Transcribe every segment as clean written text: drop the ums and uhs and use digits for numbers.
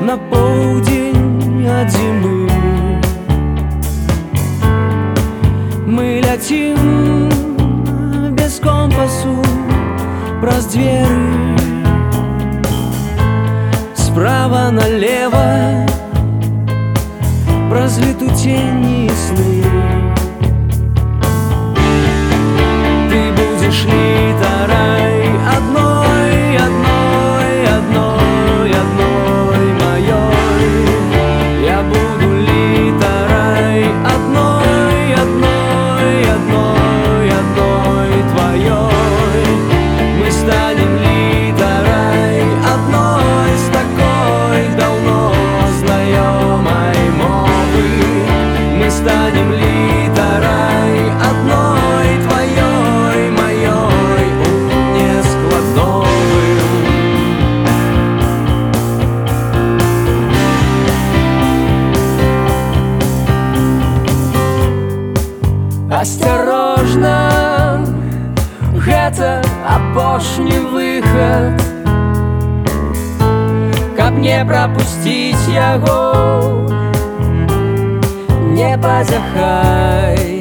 на поўдзень ад зімы. Мы ляцім без компасу праз дзверы, справа налево праз летуценні і сны. Ты будзеш літарай адной, адной, адной, адной маёй. Я буду літарай адной, адной, адной, адной твоёй. Мы станем літарай адной з такой давно знаёмай мовы. Мы станем літарай адной твоёй, маёй нескладовым. Асцярожна, гэта апошні выхад, каб не прапусціць яго. Не пазяхай,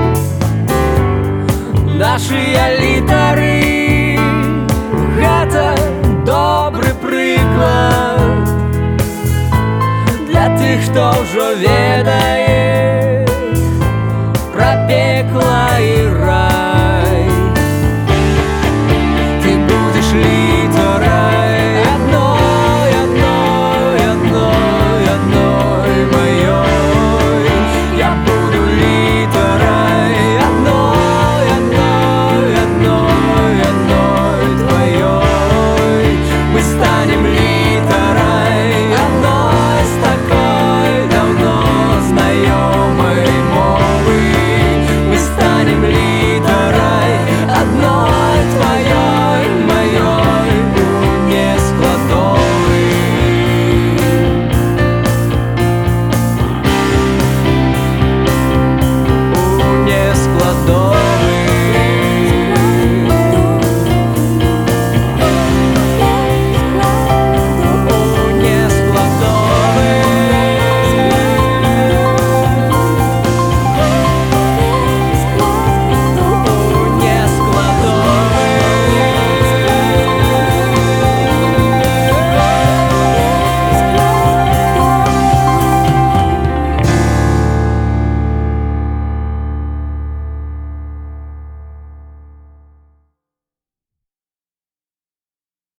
нашыя літары — гэта добры прыклад для тых, хто ўжо ведае,